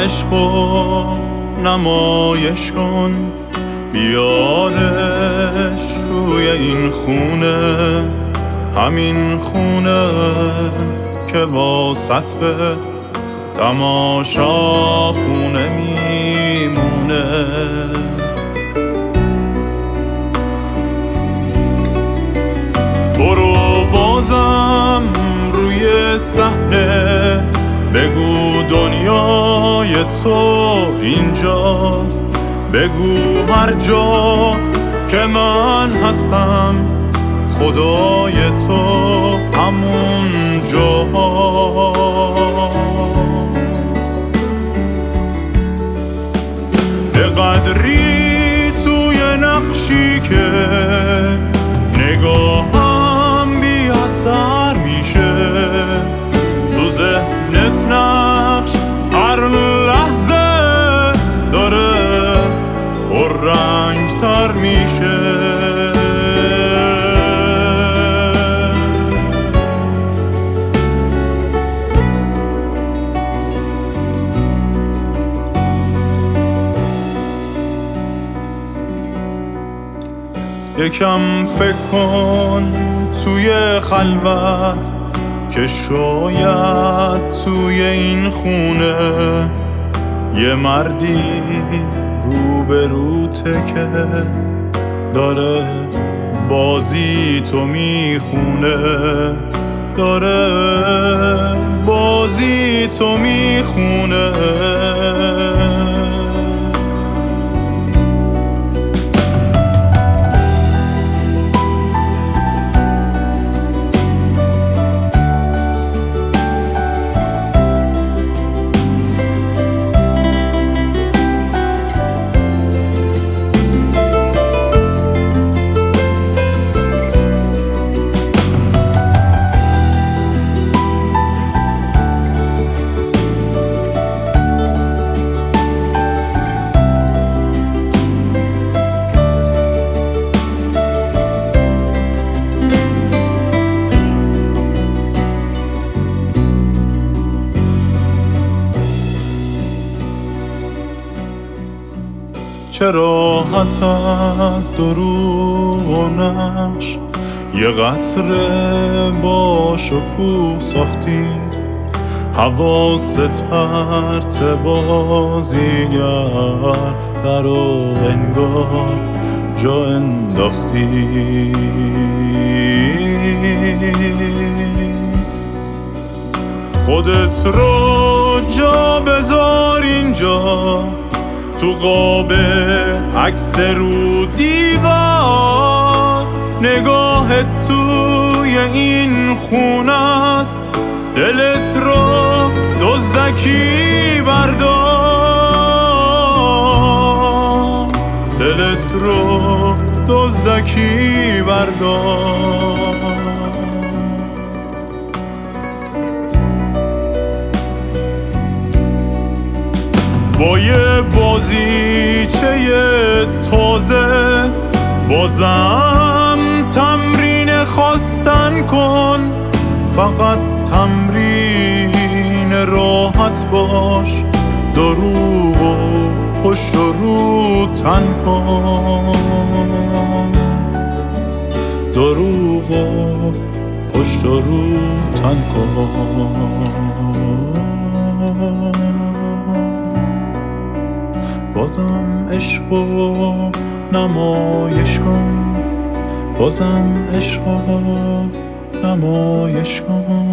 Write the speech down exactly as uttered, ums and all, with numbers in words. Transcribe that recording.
عشقو نمایش کن، بیارش روی این خونه، همین خونه که واسط به تماشا خونه میمونه. برو بازم روی صحنه، بگو دنیای تو اینجاست، بگو هر جا که من هستم خدای تو همون جاست. به قدری توی نقشی که نگاهم بی اثر میشه، تو ذهنت نقش هر لحظه داره پررنگ تر میشه. یکم فکر کن توی خلوت که شاید توی این خونه یه مردی روبروته که داره بازی تو میخونه، داره بازی تو میخونه. چه راحت از دروغ و نقش یه قصر با شکوه ساختی، حواست پرت بازیگر در و انگار جا انداختی. خودت رو جا بذار اینجا، تو قاب عکس رو دیوار، نگاهت توی این خونه است، دلت رو دزدکی بردار، دلت رو دزدکی بردار. با یه بازیچه تازه بازم تمرین خواستن کن، فقط تمرین راحت باش، دروغ و پشت و رو تن کن، دروغ و پشت و رو تن کن. بازم عشقو نمایش کن، بازم عشقو نمایش کن.